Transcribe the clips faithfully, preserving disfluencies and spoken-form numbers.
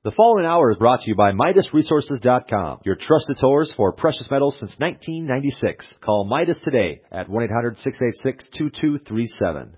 The following hour is brought to you by Midas Resources dot com, your trusted source for precious metals since nineteen ninety-six. Call Midas today at one eight hundred, six eight six, two two three seven.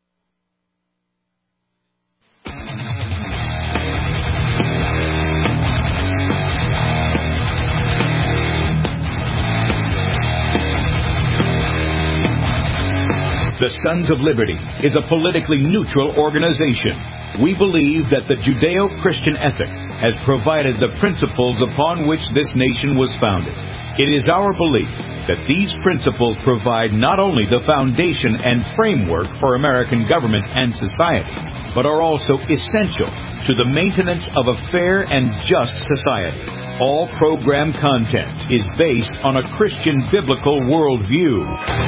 The Sons of Liberty is a politically neutral organization. We believe that the Judeo-Christian ethic has provided the principles upon which this nation was founded. It is our belief that these principles provide not only the foundation and framework for American government and society, but are also essential to the maintenance of a fair and just society. All program content is based on a Christian biblical worldview.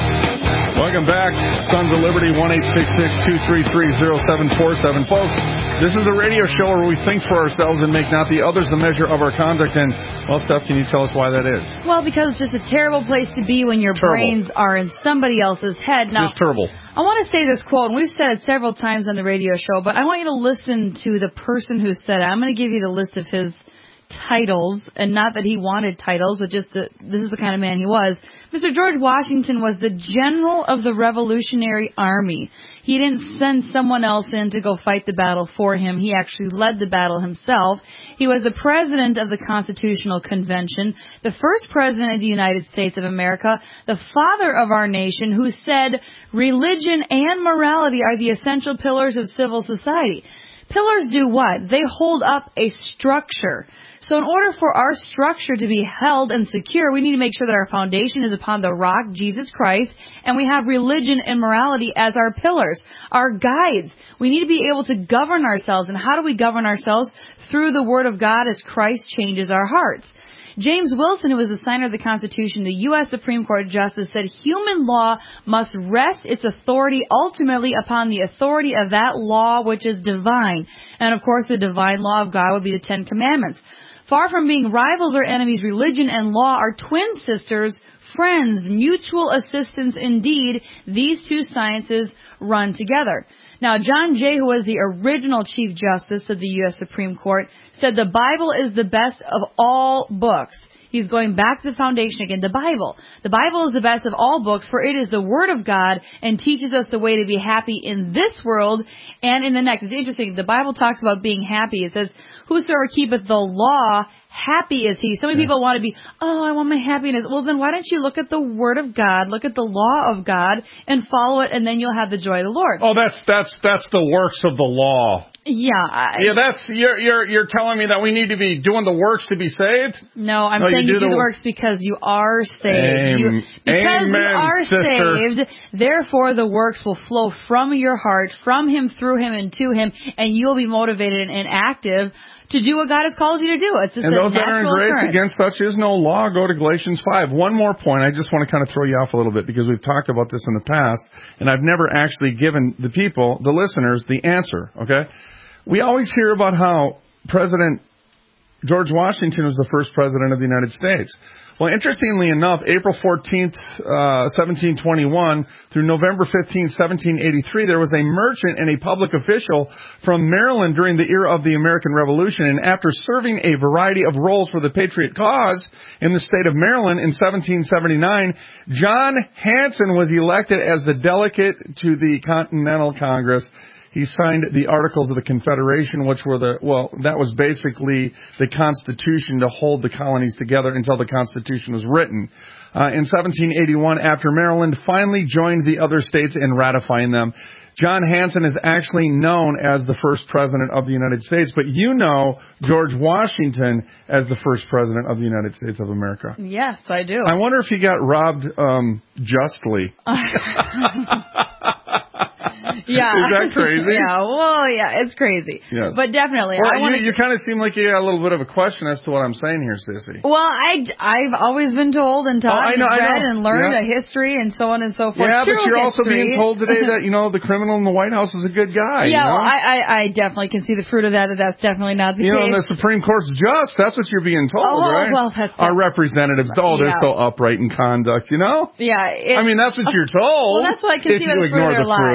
Welcome back, Sons of Liberty, one eight six six, two three three, zero seven four seven. Folks, this is a radio show where we think for ourselves and make not the others the measure of our conduct. And, well, Steph, can you tell us why that is? Well, because it's just a terrible place to be when your terrible. brains are in somebody else's head. Now, just terrible. I want to say this quote, and we've said it several times on the radio show, but I want you to listen to the person who said it. I'm going to give you the list of his titles, and not that he wanted titles, but just that this is the kind of man he was. Mister George Washington was the general of the Revolutionary Army. He didn't send someone else in to go fight the battle for him. He actually led the battle himself. He was the president of the Constitutional Convention, the first president of the United States of America, the father of our nation, who said religion and morality are the essential pillars of civil society. Pillars do what? They hold up a structure. So in order for our structure to be held and secure, we need to make sure that our foundation is upon the rock, Jesus Christ, and we have religion and morality as our pillars, our guides. We need to be able to govern ourselves. And how do we govern ourselves? Through the Word of God as Christ changes our hearts. James Wilson, who was the signer of the Constitution, the U S Supreme Court Justice, said human law must rest its authority ultimately upon the authority of that law which is divine. And, of course, the divine law of God would be the Ten Commandments. Far from being rivals or enemies, religion and law are twin sisters, friends, mutual assistance indeed. These two sciences run together. Now, John Jay, who was the original Chief Justice of the U S Supreme Court, said the Bible is the best of all books. He's going back to the foundation again, the Bible. The Bible is the best of all books, for it is the Word of God and teaches us the way to be happy in this world and in the next. It's interesting. The Bible talks about being happy. It says, whosoever keepeth the law, happy is he. So many people want to be, oh, I want my happiness. Well, then why don't you look at the Word of God, look at the law of God, and follow it, and then you'll have the joy of the Lord. Oh, that's that's that's the works of the law. Yeah. I, yeah, that's you're you're you're telling me that we need to be doing the works to be saved? No, I'm no, saying you do, do the, the works because you are saved. Amen. You, because Amen, you are sister. saved, therefore the works will flow from your heart, from Him, through Him, and to Him, and you'll be motivated and, and active to do what God has called you to do. It's just and a those that are in natural grace, occurrence. against such is no law. Go to Galatians five. One more point. I just want to kind of throw you off a little bit because we've talked about this in the past, and I've never actually given the people, the listeners, the answer, okay? We always hear about how President George Washington was the first president of the United States. Well, interestingly enough, April fourteenth, uh, seventeen twenty-one through November fifteenth, seventeen eighty-three, there was a merchant and a public official from Maryland during the era of the American Revolution. And after serving a variety of roles for the Patriot cause in the state of Maryland in seventeen seventy-nine, John Hanson was elected as the delegate to the Continental Congress. He signed the Articles of the Confederation, which were the, well, that was basically the Constitution to hold the colonies together until the Constitution was written. Uh, in seventeen eighty-one, after Maryland finally joined the other states in ratifying them, John Hanson is actually known as the first president of the United States, but you know George Washington as the first president of the United States of America. Yes, I do. I wonder if he got robbed um, justly. Yeah. Is that crazy? Yeah, well, yeah, it's crazy. Yes. But definitely. Well, I wanna... you, you kind of seem like you got a little bit of a question as to what I'm saying here, Sissy. Well, I, I've always been told and taught oh, I know, and read I know. and learned yeah. a history and so on and so forth. Yeah, True but you're also history. being told today that, you know, the criminal in the White House is a good guy. Yeah, you know? well, I, I, I definitely can see the fruit of that, that that's definitely not the you case. You know, and the Supreme Court's just. That's what you're being told, oh, right? Well, that's Our representatives, oh, they're yeah. so upright in conduct, you know? Yeah. It, I mean, that's what you're told. Well, that's what I can if see by you the fruit ignore of their the fruit. lives. Yeah,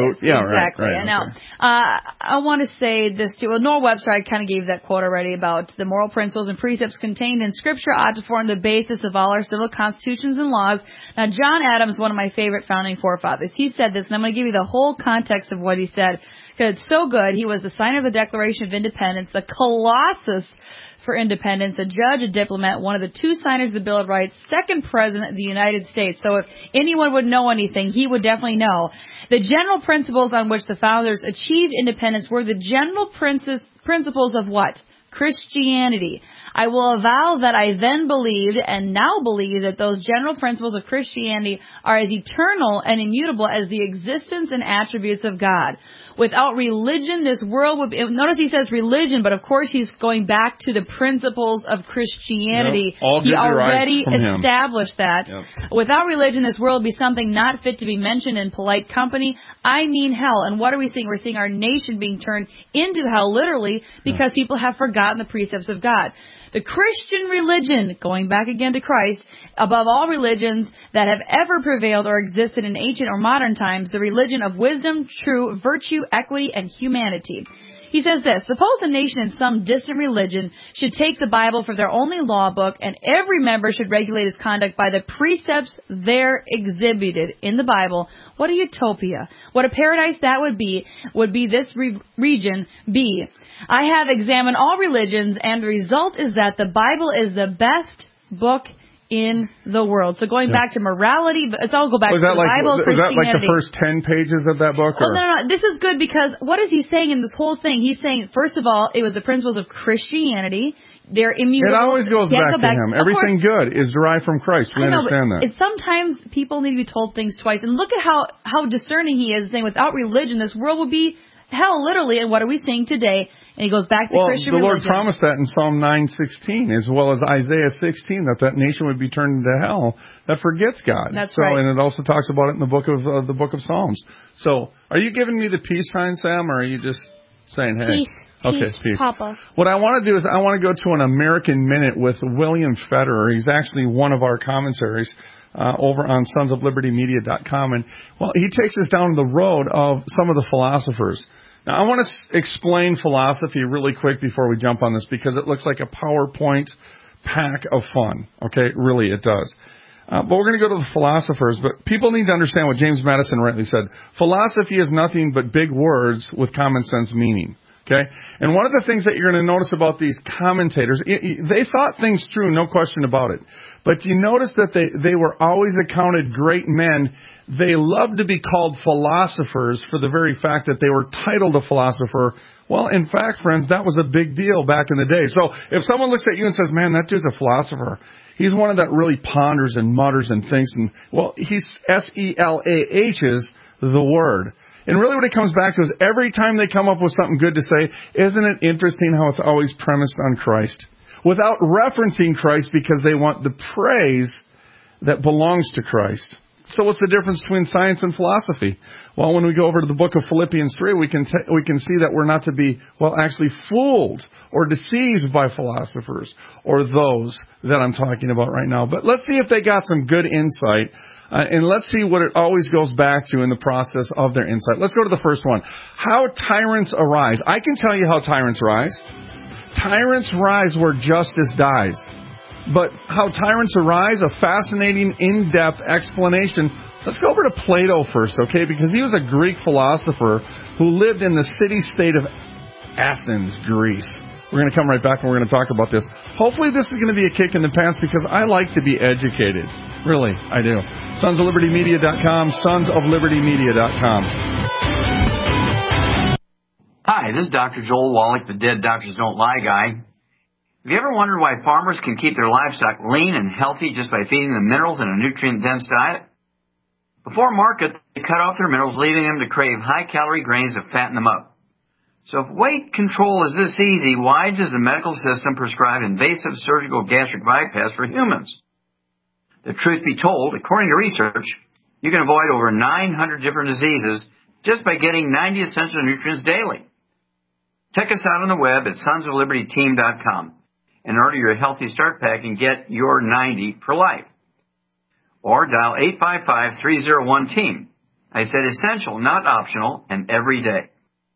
exactly. right, right, And now, okay. uh, I want to say this too. Well, Noah Webster, I kind of gave that quote already about the moral principles and precepts contained in Scripture ought to form the basis of all our civil constitutions and laws. Now, John Adams, one of my favorite founding forefathers, he said this, and I'm going to give you the whole context of what he said, because it's so good. He was the signer of the Declaration of Independence, the Colossus for independence, a judge, a diplomat, one of the two signers of the Bill of Rights, second president of the United States. So if anyone would know anything, he would definitely know. The general principles on which the founders achieved independence were the general principles of what? Christianity. I will avow that I then believed and now believe that those general principles of Christianity are as eternal and immutable as the existence and attributes of God. Without religion, this world would be, notice he says religion, but of course he's going back to the principles of Christianity. Yep. All he already from established him. that. Yep. Without religion, this world would be something not fit to be mentioned in polite company. I mean hell. And what are we seeing? We're seeing our nation being turned into hell, literally, because yeah. people have forgotten the precepts of God. The Christian religion, going back again to Christ, above all religions that have ever prevailed or existed in ancient or modern times, the religion of wisdom, true virtue, equity, and humanity. He says this, suppose a nation in some distant religion should take the Bible for their only law book, and every member should regulate his conduct by the precepts there exhibited in the Bible. What a utopia. What a paradise that would be, would be this re- region be. I have examined all religions, and the result is that the Bible is the best book in the world. So going yeah. back to morality, but it's all go back was to that the like, Bible, was Christianity. Was that like the first ten pages of that book? Or? Well, no, no, no. This is good because what is he saying in this whole thing? He's saying, first of all, it was the principles of Christianity. They're immutable. It always goes back to back. him. Of Everything course, good is derived from Christ. We I know, understand that. It's sometimes people need to be told things twice. And look at how, how discerning he is, saying without religion, this world would be hell, literally. And what are we seeing today? And he goes back to well, Christian the religion. Lord promised that in Psalm nine sixteen, as well as Isaiah sixteen, that that nation would be turned into hell that forgets God. That's so, right. And it also talks about it in the book of uh, the book of Psalms. So, are you giving me the peace sign, Sam, or are you just saying, hey? Peace. Okay, peace, peace. Papa. What I want to do is I want to go to an American Minute with William Federer. He's actually one of our commentaries uh, over on sons of liberty media dot com. And, well, he takes us down the road of some of the philosophers. Now, I want to s- explain philosophy really quick before we jump on this because it looks like a PowerPoint pack of fun. Okay, really, it does. Uh, but we're going to go to the philosophers. But people need to understand what James Madison rightly said. Philosophy is nothing but big words with common sense meaning. Okay? And one of the things that you're going to notice about these commentators, it, it, they thought things through, no question about it. But you notice that they, they were always accounted great men. They loved to be called philosophers for the very fact that they were titled a philosopher. Well, in fact, friends, that was a big deal back in the day. So if someone looks at you and says, man, that dude's a philosopher, he's one of that really ponders and mutters and thinks. And, well, he's S E L A H is the word. And really what it comes back to is every time they come up with something good to say, isn't it interesting how it's always premised on Christ? Without referencing Christ because they want the praise that belongs to Christ. So what's the difference between science and philosophy? Well, when we go over to the book of Philippians three, we can t- we can see that we're not to be, well, actually fooled or deceived by philosophers or those that I'm talking about right now. But let's see if they got some good insight. Uh, and let's see what it always goes back to in the process of their insight. Let's go to the first one. How tyrants arise. I can tell you how tyrants rise. Tyrants rise where justice dies. But how tyrants arise, a fascinating, in-depth explanation. Let's go over to Plato first, okay? Because he was a Greek philosopher who lived in the city-state of Athens, Greece. We're going to come right back and we're going to talk about this. Hopefully this is going to be a kick in the pants because I like to be educated. Really, I do. sons of liberty media dot com, sons of liberty media dot com. Hi, this is Doctor Joel Wallach, the Dead Doctors Don't Lie guy. Have you ever wondered why farmers can keep their livestock lean and healthy just by feeding them minerals in a nutrient-dense diet? Before market, they cut off their minerals, leaving them to crave high-calorie grains to fatten them up. So if weight control is this easy, why does the medical system prescribe invasive surgical gastric bypass for humans? The truth be told, according to research, you can avoid over nine hundred different diseases just by getting ninety essential nutrients daily. Check us out on the web at sons of liberty team dot com and order your Healthy Start Pack and get your ninety for life. Or dial eight five five, three oh one, team. I said essential, not optional, and every day.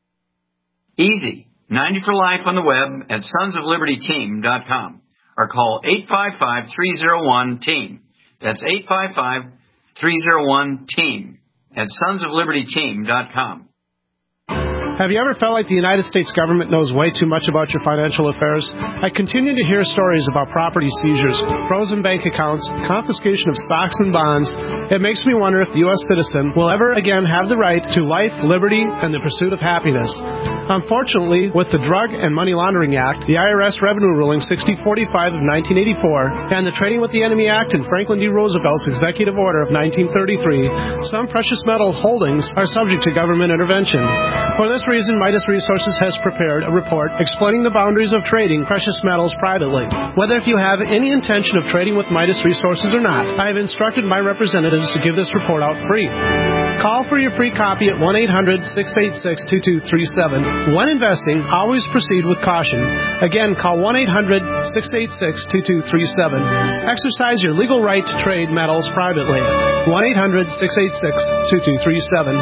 Easy. ninety for life on the web at sons of liberty team dot com or call eight five five, three oh one, team. That's eight five five, three oh one, team at sons of liberty team dot com. Have you ever felt like the United States government knows way too much about your financial affairs? I continue to hear stories about property seizures, frozen bank accounts, confiscation of stocks and bonds. It makes me wonder if the U S citizen will ever again have the right to life, liberty, and the pursuit of happiness. Unfortunately, with the Drug and Money Laundering Act, the I R S Revenue Ruling sixty forty-five of nineteen eighty-four, and the Trading with the Enemy Act and Franklin D. Roosevelt's Executive Order of nineteen thirty-three, some precious metals holdings are subject to government intervention. For this reason, Midas Resources has prepared a report explaining the boundaries of trading precious metals privately. Whether if you have any intention of trading with Midas Resources or not, I have instructed my representatives to give this report out free. Call for your free copy at one eight hundred, six eight six, two two three seven. When investing, always proceed with caution. Again, call one eight hundred, six eight six, two two three seven. Exercise your legal right to trade metals privately. one eight hundred, six eight six, two two three seven.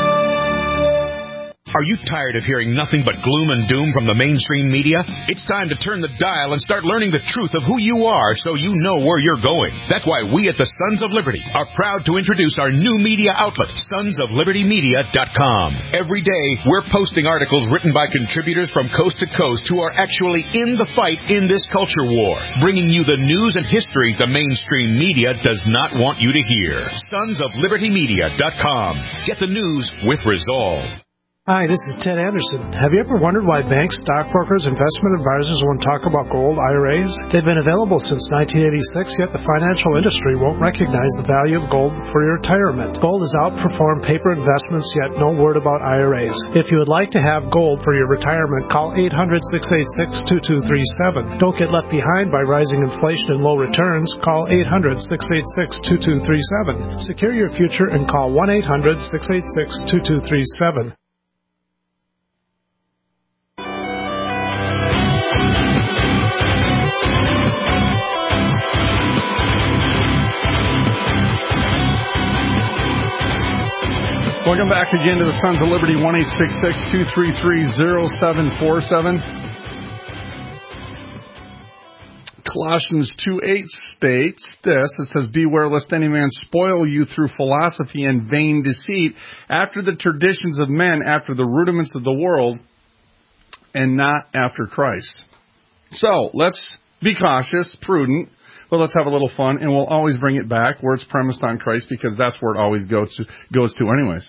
Are you tired of hearing nothing but gloom and doom from the mainstream media? It's time to turn the dial and start learning the truth of who you are so you know where you're going. That's why we at the Sons of Liberty are proud to introduce our new media outlet, sons of liberty media dot com. Every day, we're posting articles written by contributors from coast to coast who are actually in the fight in this culture war, bringing you the news and history the mainstream media does not want you to hear. sons of liberty media dot com. Get the news with resolve. Hi, this is Ted Anderson. Have you ever wondered why banks, stockbrokers, investment advisors won't talk about gold I R As? They've been available since nineteen eighty-six, yet the financial industry won't recognize the value of gold for your retirement. Gold has outperformed paper investments, yet no word about I R As. If you would like to have gold for your retirement, call eight hundred, six eight six, two two three seven. Don't get left behind by rising inflation and low returns. Call eight hundred, six eight six, two two three seven. Secure your future and call one eight hundred, six eight six, two two three seven. Welcome back again to the Sons of Liberty, one eight six six, two three three, zero seven four seven. Colossians two eight states this. It says, beware lest any man spoil you through philosophy and vain deceit, after the traditions of men, after the rudiments of the world, and not after Christ. So, let's be cautious, prudent, but let's have a little fun, and we'll always bring it back where it's premised on Christ, because that's where it always goes to, goes to anyways.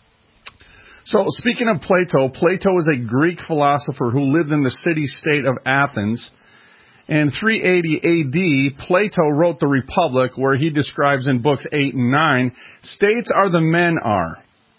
So, speaking of Plato, Plato is a Greek philosopher who lived in the city-state of Athens. In three eighty A D, Plato wrote the Republic, where he describes in books eight and nine, states are the men are.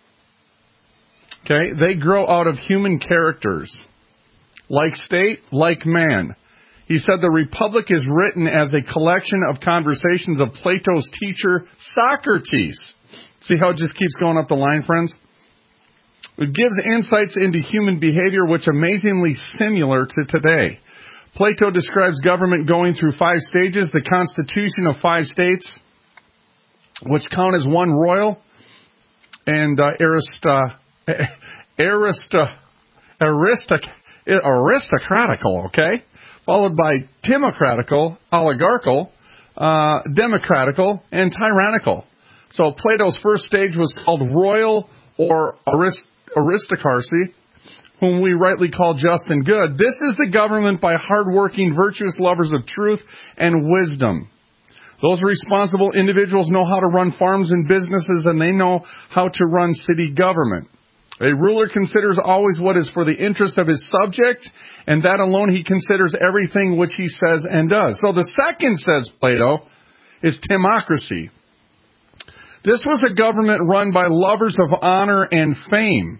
Okay? They grow out of human characters. Like state, like man. He said the Republic is written as a collection of conversations of Plato's teacher, Socrates. See how it just keeps going up the line, friends? It gives insights into human behavior which are amazingly similar to today. Plato describes government going through five stages, the constitution of five states, which count as one royal, and uh, arist- arist- arist- aristocratical, okay? Followed by timocratical, oligarchical, uh, democratical, and tyrannical. So Plato's first stage was called royal or arist- aristocracy, whom we rightly call just and good. This is the government by hardworking, virtuous lovers of truth and wisdom. Those responsible individuals know how to run farms and businesses, and they know how to run city government. A ruler considers always what is for the interest of his subject, and that alone he considers everything which he says and does. So the second, says Plato, is timocracy. This was a government run by lovers of honor and fame.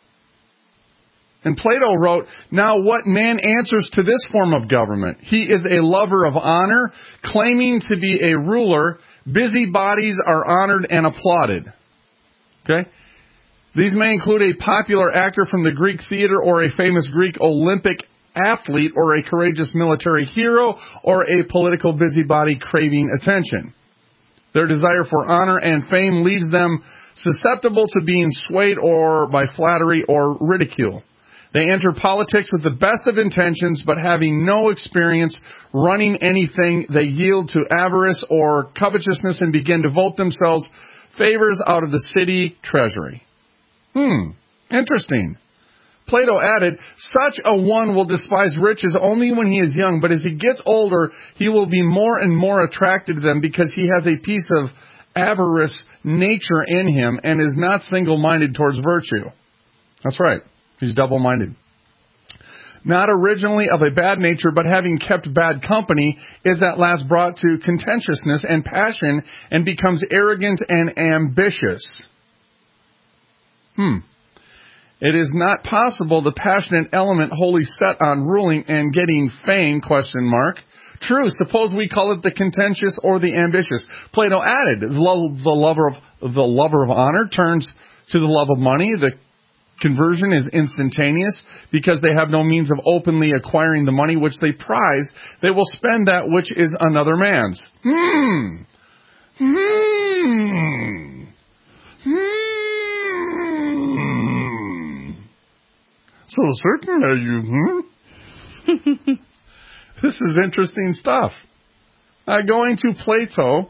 And Plato wrote, now what man answers to this form of government? He is a lover of honor, claiming to be a ruler. Busybodies are honored and applauded. Okay? These may include a popular actor from the Greek theater, or a famous Greek Olympic athlete, or a courageous military hero, or a political busybody craving attention. Their desire for honor and fame leaves them susceptible to being swayed or by flattery or ridicule. They enter politics with the best of intentions, but having no experience running anything, they yield to avarice or covetousness and begin to vote themselves favors out of the city treasury. Hmm, interesting. Plato added, such a one will despise riches only when he is young, but as he gets older, he will be more and more attracted to them because he has a piece of avarice nature in him and is not single-minded towards virtue. That's right. He's double-minded. Not originally of a bad nature, but having kept bad company, is at last brought to contentiousness and passion and becomes arrogant and ambitious. Hmm. It is not possible the passionate element wholly set on ruling and getting fame, question mark. True, suppose we call it the contentious or the ambitious. Plato added, the lover of, the lover of honor turns to the love of money. The conversion is instantaneous because they have no means of openly acquiring the money which they prize. They will spend that which is another man's. Hmm. Hmm. Hmm. So certain are you, hmm? This is interesting stuff. Uh, going to Plato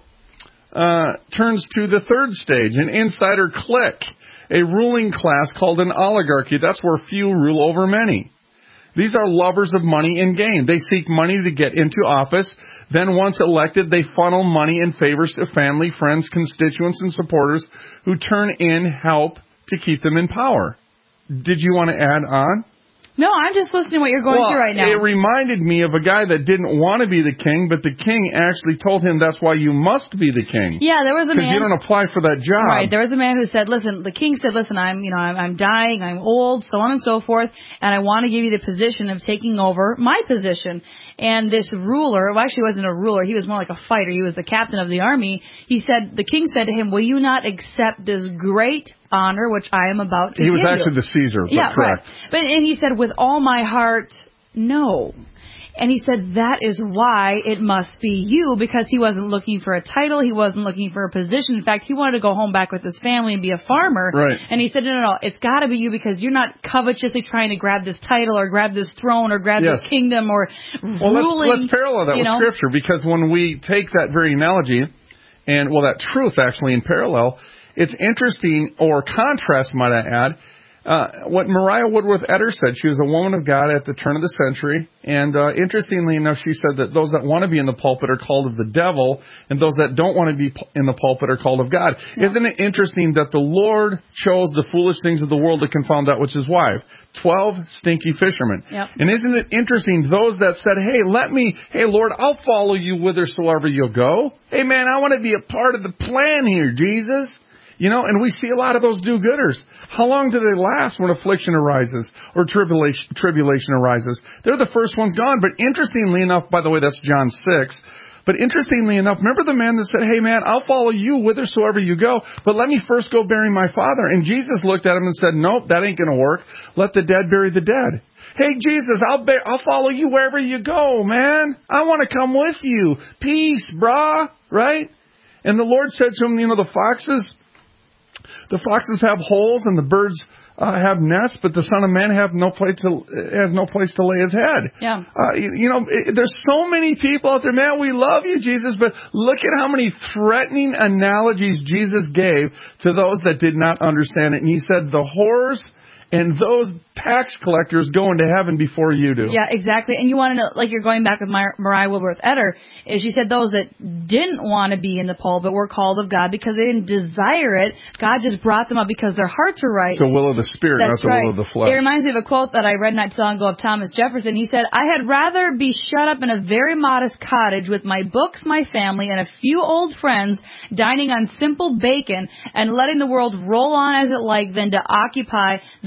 uh, turns to the third stage, an insider clique, a ruling class called an oligarchy. That's where few rule over many. These are lovers of money and gain. They seek money to get into office. Then once elected, they funnel money and favors to family, friends, constituents, and supporters who turn in help to keep them in power. Did you want to add on? No, I'm just listening to what you're going well, through right now. It reminded me of a guy that didn't want to be the king, but the king actually told him that's why you must be the king. Yeah, there was a man. Because you don't apply for that job. Right, there was a man who said, listen, the king said, listen, I'm, you know, I'm, I'm dying, I'm old, so on and so forth, and I want to give you the position of taking over my position. And this ruler, well, actually wasn't a ruler, he was more like a fighter, he was the captain of the army. He said, the king said to him, will you not accept this great honor which I am about to he give you? He was actually the Caesar, but yeah, correct. Right. But, and he said, with all my heart, no. And he said, that is why it must be you, because he wasn't looking for a title. He wasn't looking for a position. In fact, he wanted to go home back with his family and be a farmer. Right. And he said, no, no, no, it's got to be you because you're not covetously trying to grab this title or grab this throne or grab yes. this kingdom or well, ruling. Let's, let's parallel that with know? Scripture, because when we take that very analogy and, well, that truth actually in parallel, it's interesting, or contrast, might I add, Uh, what Mariah Woodworth Etter said. She was a woman of God at the turn of the century. And uh, interestingly enough, she said that those that want to be in the pulpit are called of the devil, and those that don't want to be in the pulpit are called of God. Yeah. Isn't it interesting that the Lord chose the foolish things of the world to confound that which is wise? Twelve stinky fishermen. Yep. And isn't it interesting, those that said, hey, let me, hey, Lord, I'll follow you whithersoever you'll go. Hey, man, I want to be a part of the plan here, Jesus. You know, and we see a lot of those do-gooders. How long do they last when affliction arises or tribulation, tribulation arises? They're the first ones gone. But interestingly enough, by the way, that's John six. But interestingly enough, remember the man that said, hey, man, I'll follow you whithersoever you go, but let me first go bury my father. And Jesus looked at him and said, nope, that ain't going to work. Let the dead bury the dead. Hey, Jesus, I'll be- I'll follow you wherever you go, man. I want to come with you. Peace, brah, right? And the Lord said to him, you know, the foxes... The foxes have holes and the birds uh, have nests, but the Son of Man have no place to has no place to lay his head. Yeah. Uh, you, you know, it, there's so many people out there, man, we love you, Jesus, but look at how many threatening analogies Jesus gave to those that did not understand it. And he said, the whores and those tax collectors go into heaven before you do. Yeah, exactly. And you want to know, like you're going back with Mar- Mariah Woodworth Etter, is she said those that didn't want to be in the pulpit were called of God because they didn't desire it. God just brought them up because their hearts were right. It's the will of the Spirit, That's not the right. will of the flesh. It reminds me of a quote that I read not too long ago of Thomas Jefferson. He said, I had rather be shut up in a very modest cottage with my books, my family, and a few old friends dining on simple bacon and letting the world roll on as it liked than to occupy the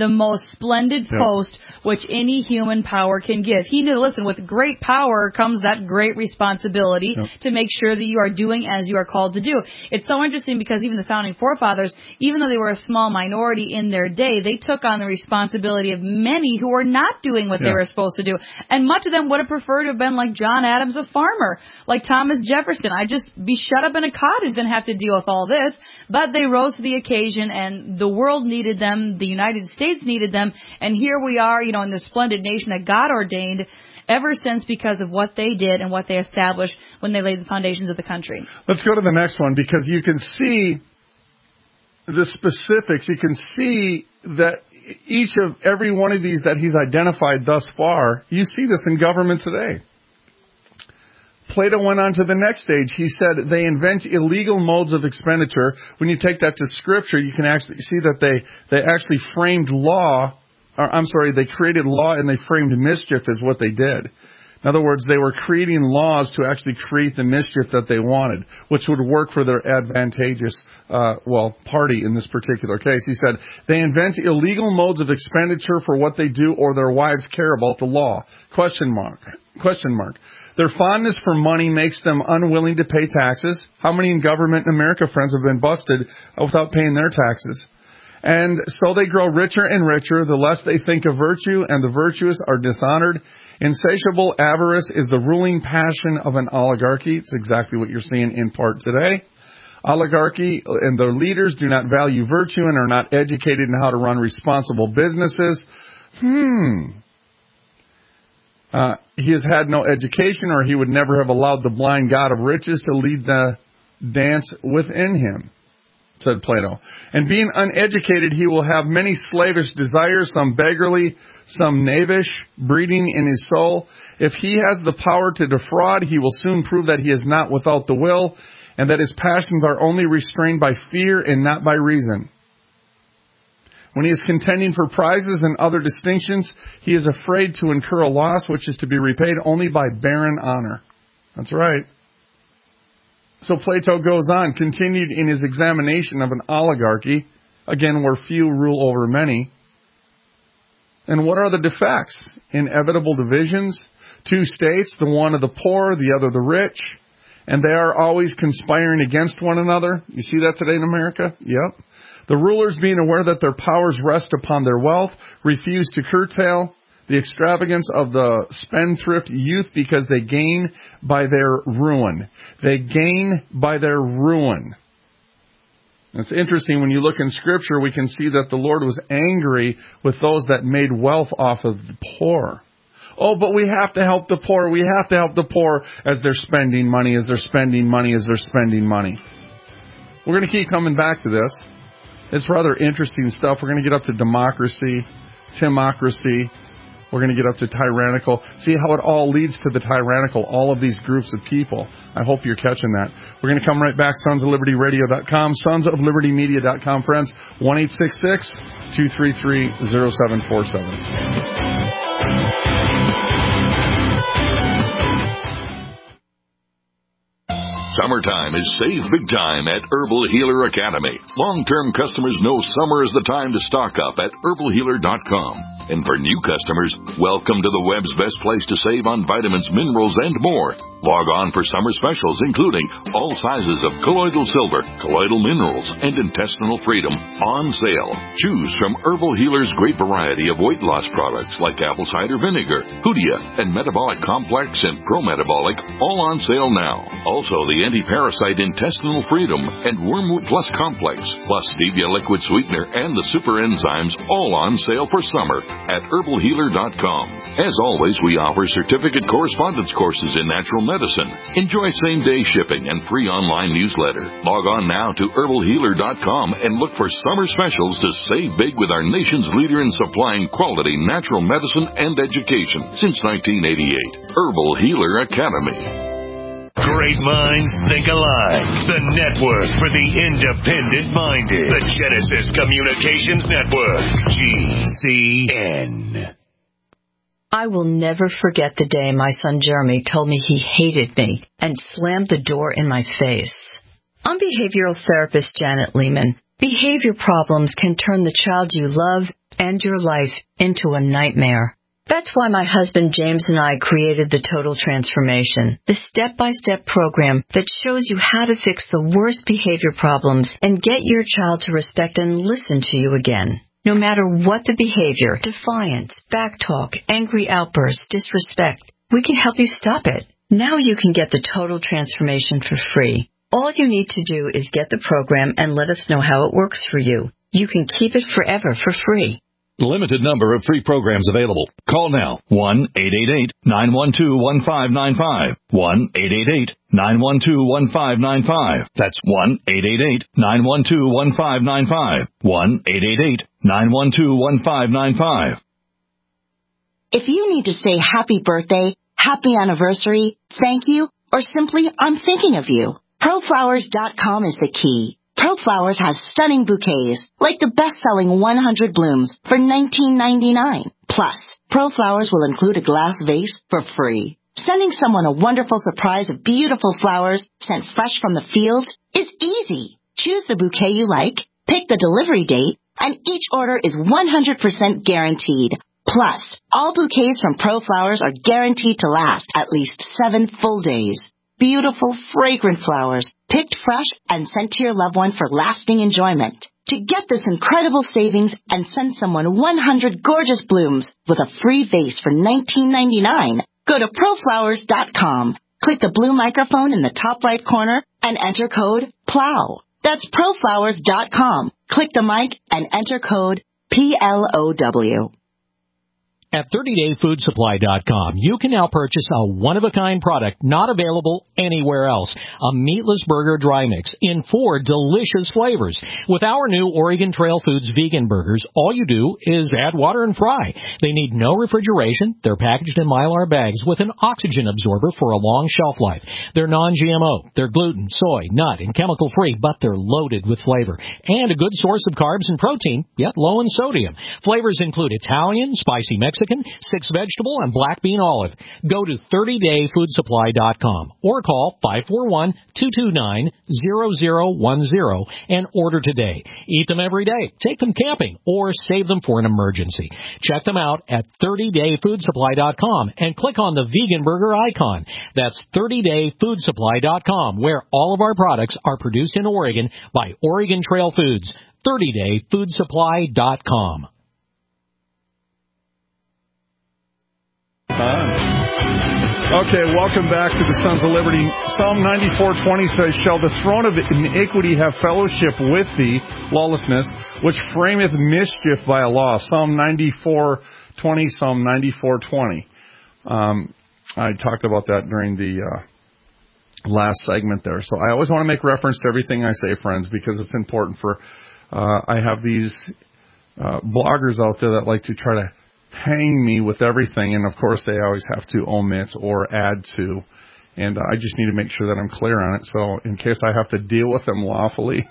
most splendid Yep. post which any human power can give. He knew, listen, with great power comes that great responsibility Yep. to make sure that you are doing as you are called to do. It's so interesting because even the founding forefathers, even though they were a small minority in their day, they took on the responsibility of many who were not doing what Yeah. they were supposed to do. And much of them would have preferred to have been like John Adams, a farmer, like Thomas Jefferson. I'd just be shut up in a cottage than have to deal with all this. But they rose to the occasion, and the world needed them. The United States needed them. And here we are, you know, in this splendid nation that God ordained ever since because of what they did and what they established when they laid the foundations of the country. Let's go to the next one, because you can see the specifics. You can see that each of every one of these that he's identified thus far, you see this in government today. Plato went on to the next stage. He said they invent illegal modes of expenditure. When you take that to Scripture, you can actually see that they, they actually framed law, or I'm sorry, they created law and they framed mischief is what they did. In other words, they were creating laws to actually create the mischief that they wanted, which would work for their advantageous, uh, well, party in this particular case. He said, they invent illegal modes of expenditure for what they do or their wives care about the law. Question mark. Question mark. Their fondness for money makes them unwilling to pay taxes. How many in government in America, friends, have been busted without paying their taxes? And so they grow richer and richer, the less they think of virtue, and the virtuous are dishonored. Insatiable avarice is the ruling passion of an oligarchy. It's exactly what you're seeing in part today. Oligarchy and their leaders do not value virtue and are not educated in how to run responsible businesses. Hmm. Uh, he has had no education, or he would never have allowed the blind god of riches to lead the dance within him, said Plato. And being uneducated, he will have many slavish desires, some beggarly, some knavish, breeding in his soul. If he has the power to defraud, he will soon prove that he is not without the will, and that his passions are only restrained by fear and not by reason. When he is contending for prizes and other distinctions, he is afraid to incur a loss which is to be repaid only by barren honor. That's right. So Plato goes on, continued in his examination of an oligarchy, again, where few rule over many. And what are the defects? Inevitable divisions, two states, the one of the poor, the other the rich, and they are always conspiring against one another. You see that today in America? Yep. The rulers, being aware that their powers rest upon their wealth, refuse to curtail the extravagance of the spendthrift youth because they gain by their ruin. They gain by their ruin. It's interesting, when you look in Scripture, we can see that the Lord was angry with those that made wealth off of the poor. Oh, but we have to help the poor. We have to help the poor as they're spending money, as they're spending money, as they're spending money. We're going to keep coming back to this. It's rather interesting stuff. We're going to get up to democracy, timocracy. We're going to get up to tyrannical. See how it all leads to the tyrannical, all of these groups of people. I hope you're catching that. We're going to come right back, sons of liberty radio dot com, sons of liberty media dot com, friends, one eight six six, two three three, zero seven four seven. Summertime is save big time at Herbal Healer Academy. Long-term customers know summer is the time to stock up at herbal healer dot com. And for new customers, welcome to the web's best place to save on vitamins, minerals, and more. Log on for summer specials, including all sizes of colloidal silver, colloidal minerals, and intestinal freedom on sale. Choose from Herbal Healer's great variety of weight loss products like apple cider vinegar, Hoodia, and Metabolic Complex and Pro-Metabolic, all on sale now. Also, the anti-parasite intestinal freedom and Wormwood Plus Complex, plus stevia liquid sweetener and the super enzymes, all on sale for summer at herbal healer dot com. As always, we offer certificate correspondence courses in natural medicine. Enjoy same-day shipping and free online newsletter. Log on now to herbal healer dot com and look for summer specials to save big with our nation's leader in supplying quality natural medicine and education since nineteen eighty-eight. Herbal Healer Academy. Great minds think alike. The network for the independent-minded. The Genesis Communications Network. G C N. I will never forget the day my son Jeremy told me he hated me and slammed the door in my face. I'm behavioral therapist Janet Lehman. Behavior problems can turn the child you love and your life into a nightmare. That's why my husband James and I created the Total Transformation, the step-by-step program that shows you how to fix the worst behavior problems and get your child to respect and listen to you again. No matter what the behavior, defiance, backtalk, angry outbursts, disrespect, we can help you stop it. Now you can get the Total Transformation for free. All you need to do is get the program and let us know how it works for you. You can keep it forever for free. Limited number of free programs available. Call now. one eight eight eight, nine one two, one five nine five. one eight eight eight, nine one two, one five nine five. That's one eight eight eight, nine one two, one five nine five. one eight eight eight, nine one two, one five nine five. If you need to say happy birthday, happy anniversary, thank you, or simply I'm thinking of you, pro flowers dot com is the key. ProFlowers has stunning bouquets, like the best-selling one hundred blooms for nineteen ninety-nine. Plus, ProFlowers will include a glass vase for free. Sending someone a wonderful surprise of beautiful flowers sent fresh from the field is easy. Choose the bouquet you like, pick the delivery date, and each order is one hundred percent guaranteed. Plus, all bouquets from ProFlowers are guaranteed to last at least seven full days. Beautiful, fragrant flowers, picked fresh and sent to your loved one for lasting enjoyment. To get this incredible savings and send someone one hundred gorgeous blooms with a free vase for nineteen ninety-nine, go to pro flowers dot com. Click the blue microphone in the top right corner and enter code PLOW. That's pro flowers dot com. Click the mic and enter code P L O W. At thirty day food supply dot com, you can now purchase a one-of-a-kind product not available anywhere else, a meatless burger dry mix in four delicious flavors. With our new Oregon Trail Foods vegan burgers, all you do is add water and fry. They need no refrigeration. They're packaged in Mylar bags with an oxygen absorber for a long shelf life. They're non G M O. They're gluten, soy, nut, and chemical-free, but they're loaded with flavor. And a good source of carbs and protein, yet low in sodium. Flavors include Italian, spicy Mexican, Mexican, six vegetable, and black bean olive. Go to thirty day food supply dot com or call five four one, two two nine, zero zero one zero and order today. Eat them every day, take them camping, or save them for an emergency. Check them out at thirty day food supply dot com and click on the vegan burger icon. That's thirty day food supply dot com, where all of our products are produced in Oregon by Oregon Trail Foods. thirty day food supply dot com. Okay, welcome back to the Sons of Liberty. Psalm ninety-four twenty says, "Shall the throne of iniquity have fellowship with thee, lawlessness, which frameth mischief by a law?" Psalm ninety-four twenty, Psalm ninety-four twenty. Um, I talked about that during the uh, last segment there. So I always want to make reference to everything I say, friends, because it's important for, uh, I have these uh, bloggers out there that like to try to hang me with everything, and of course they always have to omit or add to, and uh, I just need to make sure that I'm clear on it, so in case I have to deal with them lawfully,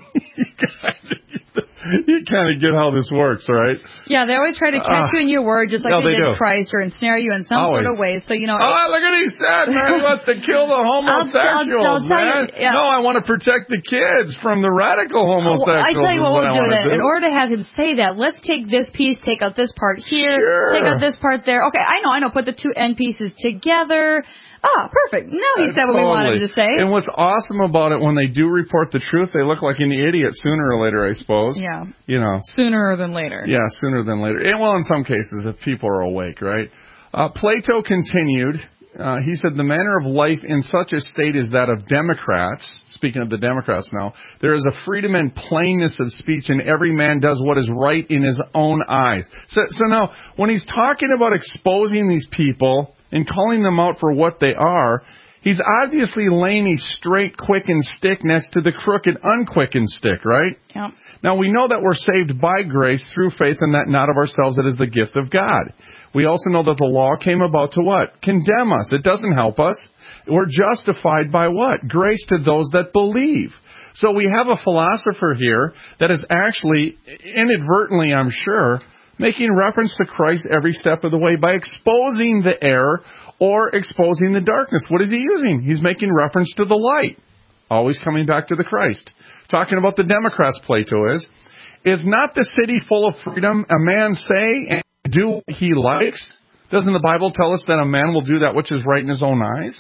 you kind of get how this works, right? Yeah, they always try to catch uh, you in your word, just like no, they, they did do. Christ, or ensnare you in some always. sort of way. So, you know. Oh, look at these sad man wants to kill the homosexuals, I'll, I'll, I'll man. You, yeah. No, I want to protect the kids from the radical homosexuals. I tell you what, what we'll do then. do. In order to have him say that, let's take this piece, take out this part here, sure. take out this part there. Okay, I know, I know. Put the two end pieces together. Ah, perfect. Now he said what totally. we wanted to say. And what's awesome about it, when they do report the truth, they look like an idiot sooner or later, I suppose. Yeah. You know. Sooner than later. Yeah, sooner than later. And, well, in some cases, if people are awake, right? Uh, Plato continued. Uh, he said, "The manner of life in such a state is that of Democrats." Speaking of the Democrats now, "there is a freedom and plainness of speech, and every man does what is right in his own eyes." So, so now, when he's talking about exposing these people and calling them out for what they are, he's obviously laying a straight, quickened stick next to the crooked, unquickened stick, right? Yep. Now, we know that we're saved by grace through faith, and that not of ourselves, it is the gift of God. We also know that the law came about to what? Condemn us. It doesn't help us. We're justified by what? Grace to those that believe. So we have a philosopher here that is actually, inadvertently, I'm sure, making reference to Christ every step of the way by exposing the error or exposing the darkness. What is he using? He's making reference to the light. Always coming back to the Christ. Talking about the Democrats, Plato is. Is not the city full of freedom? A man say and do what he likes? Doesn't the Bible tell us that a man will do that which is right in his own eyes?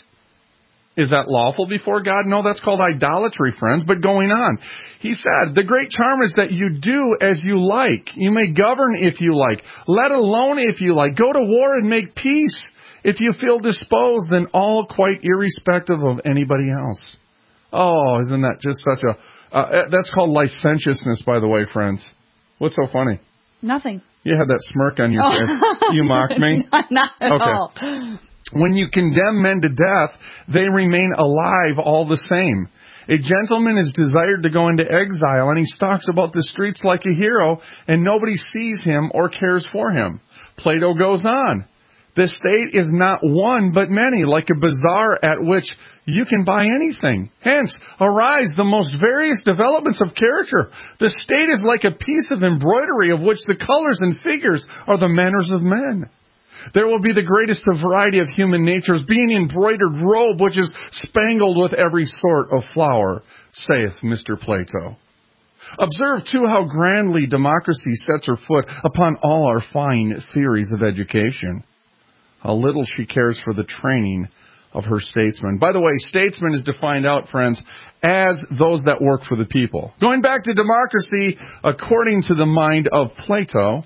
Is that lawful before God? No, that's called idolatry, friends. But going on, he said, the great charm is that you do as you like. You may govern if you like. Let alone if you like. Go to war and make peace. If you feel disposed, then all quite irrespective of anybody else. Oh, isn't that just such a... Uh, that's called licentiousness, by the way, friends. What's so funny? Nothing. You had that smirk on your oh. face. You mocked me? Not at okay. all. When you condemn men to death, they remain alive all the same. A gentleman is desired to go into exile, and he stalks about the streets like a hero, and nobody sees him or cares for him. Plato goes on. The state is not one, but many, like a bazaar at which you can buy anything. Hence, arise the most various developments of character. The state is like a piece of embroidery of which the colors and figures are the manners of men. There will be the greatest of variety of human natures, being embroidered robe which is spangled with every sort of flower, saith Mister Plato. Observe, too, how grandly democracy sets her foot upon all our fine theories of education. How little she cares for the training of her statesmen. By the way, statesman is defined out, friends, as those that work for the people. Going back to democracy, according to the mind of Plato,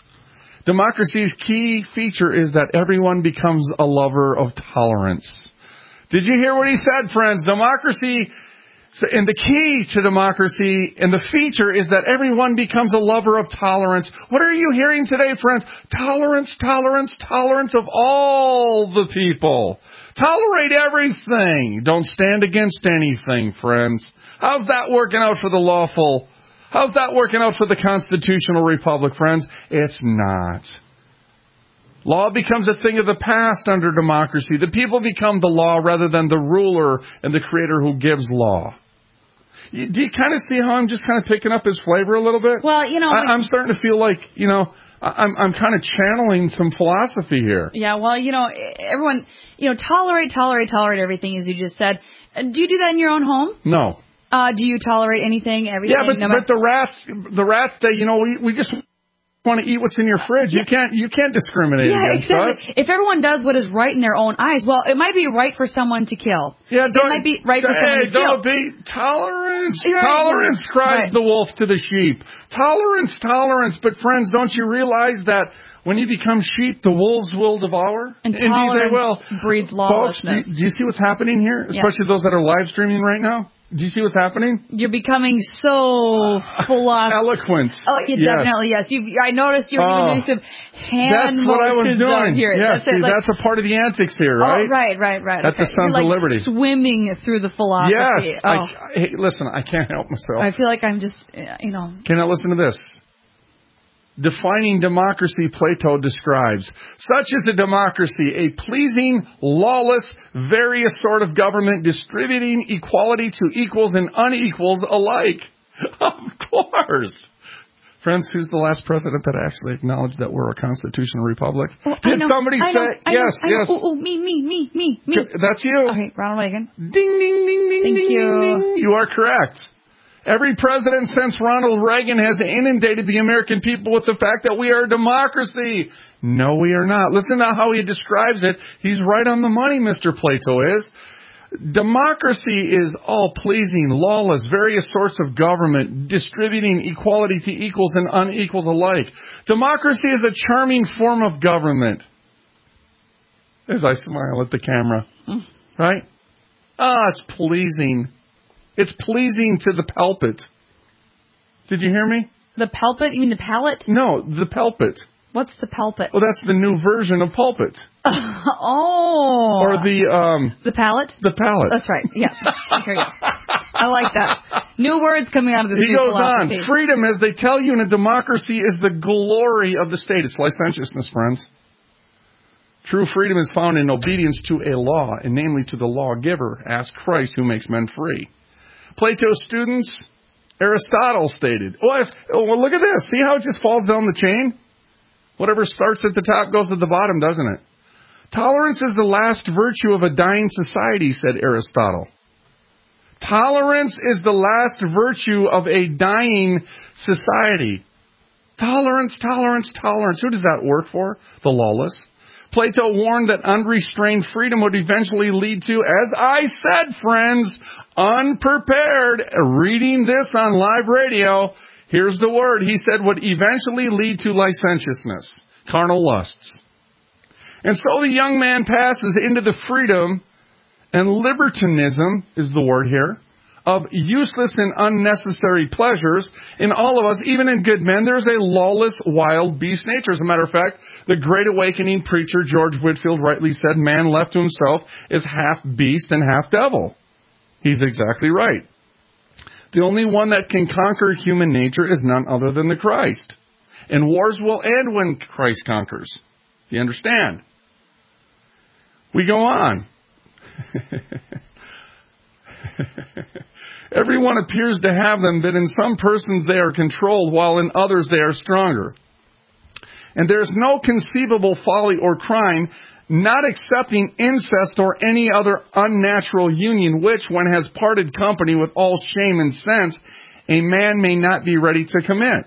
democracy's key feature is that everyone becomes a lover of tolerance. Did you hear what he said, friends? Democracy, and the key to democracy and the feature is that everyone becomes a lover of tolerance. What are you hearing today, friends? Tolerance, tolerance, tolerance of all the people. Tolerate everything. Don't stand against anything, friends. How's that working out for the lawful? How's that working out for the constitutional republic, friends? It's not. Law becomes a thing of the past under democracy. The people become the law rather than the ruler and the creator who gives law. Do you kind of see how I'm just kind of picking up his flavor a little bit? Well, you know, I, I'm starting to feel like, you know, I'm I'm kind of channeling some philosophy here. Yeah, well, you know, everyone, you know, tolerate, tolerate, tolerate everything, as you just said. Do you do that in your own home? No. Uh, do you tolerate anything, everything? Yeah, but, no but the rats, the rats say, you know, we we just want to eat what's in your fridge. Yeah. You can't you can't discriminate yeah, against exactly. us. If everyone does what is right in their own eyes, well, it might be right for someone to kill. Yeah, don't, it might be right for hey, someone to don't kill. be tolerance. Right. Tolerance cries right. the wolf to the sheep. Tolerance, tolerance. But friends, don't you realize that when you become sheep, the wolves will devour? And Indeed, tolerance they will. breeds Folks, lawlessness. do you, do you see what's happening here? Especially yeah. those that are live streaming right now. Do you see what's happening? You're becoming so philosophical. Eloquent. Oh, you yes. definitely, yes. You, I noticed you were oh, even doing some hand That's what I was doing. Here. Yes, that's, see, it, like, that's a part of the antics here, right? Oh, right, right, right. At okay. the Sons You're like of Liberty. Swimming through the philosophy. Yes. Oh. I, hey, listen, I can't help myself. I feel like I'm just, you know. Can I listen to this? Defining democracy, Plato describes. Such is a democracy, a pleasing, lawless, various sort of government distributing equality to equals and unequals alike. Of course. Friends, who's the last president that actually acknowledged that we're a constitutional republic? Oh, Did know, somebody I say? know, I yes, know, yes. Oh, oh, me, me, me, me, me. That's you. Okay, Ronald Reagan. Ding, ding, ding, ding, Thank ding, you. ding, ding. You are correct. Every president since Ronald Reagan has inundated the American people with the fact that we are a democracy. No, we are not. Listen to how he describes it. He's right on the money, Mister Plato is. Democracy is all pleasing, lawless, various sorts of government, distributing equality to equals and unequals alike. Democracy is a charming form of government. As I smile at the camera. Right? Ah, it's pleasing. It's pleasing to the pulpit. Did you hear me? The pulpit? You mean the palate? No, the pulpit. What's the pulpit? Well, that's the new version of pulpit. Oh. Or the... um. The palate? The palate. That's right. Yeah. Here you go. I like that. New words coming out of this He new goes philosophy. on. Freedom, as they tell you in a democracy, is the glory of the state. It's licentiousness, friends. True freedom is found in obedience to a law, and namely to the lawgiver. Ask Christ who makes men free. Plato's students, Aristotle stated, oh, well, look at this. See how it just falls down the chain? Whatever starts at the top goes to the bottom, doesn't it? Tolerance is the last virtue of a dying society, said Aristotle. Tolerance is the last virtue of a dying society. Tolerance, tolerance, tolerance. Who does that work for? The lawless. Plato warned that unrestrained freedom would eventually lead to, as I said, friends, unprepared. Reading this on live radio, here's the word. He said would eventually lead to licentiousness, carnal lusts. And so the young man passes into the freedom, and libertinism is the word here, of useless and unnecessary pleasures. In all of us, even in good men, there's a lawless, wild beast nature. As a matter of fact, the Great Awakening preacher George Whitefield rightly said, man left to himself is half beast and half devil. He's exactly right. The only one that can conquer human nature is none other than the Christ. And wars will end when Christ conquers. You understand? We go on. Everyone appears to have them, but in some persons they are controlled, while in others they are stronger. And there is no conceivable folly or crime, not accepting incest or any other unnatural union, which, when has parted company with all shame and sense, a man may not be ready to commit.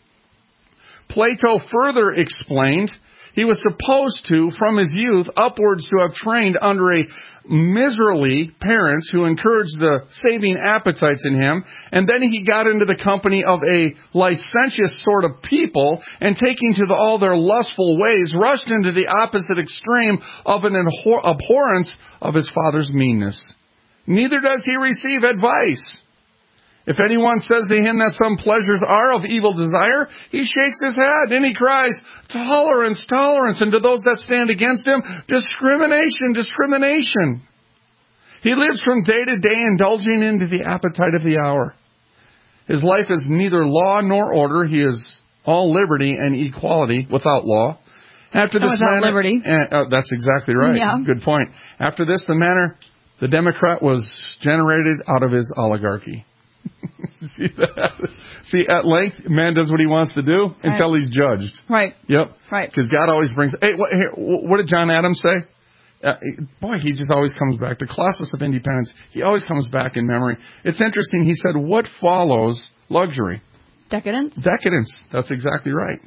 Plato further explained, he was supposed to, from his youth upwards, to have trained under a miserly parents who encouraged the saving appetites in him, and then he got into the company of a licentious sort of people, and taking to the, all their lustful ways, rushed into the opposite extreme of an abhor- abhorrence of his father's meanness. Neither does he receive advice. If anyone says to him that some pleasures are of evil desire, he shakes his head and he cries, tolerance, tolerance. And to those that stand against him, discrimination, discrimination. He lives from day to day indulging into the appetite of the hour. His life is neither law nor order. He is all liberty and equality without law. After this without manner, liberty. Uh, uh, that's exactly right. Yeah. Good point. After this, the manner, the Democrat was generated out of his oligarchy. See that? See, at length, man does what he wants to do right. until he's judged. Right. Yep. Right. Because God always brings... Hey, what, here, what did John Adams say? Uh, boy, he just always comes back. The Colossus of Independence, he always comes back in memory. It's interesting. He said, what follows luxury? Decadence. Decadence. That's exactly right.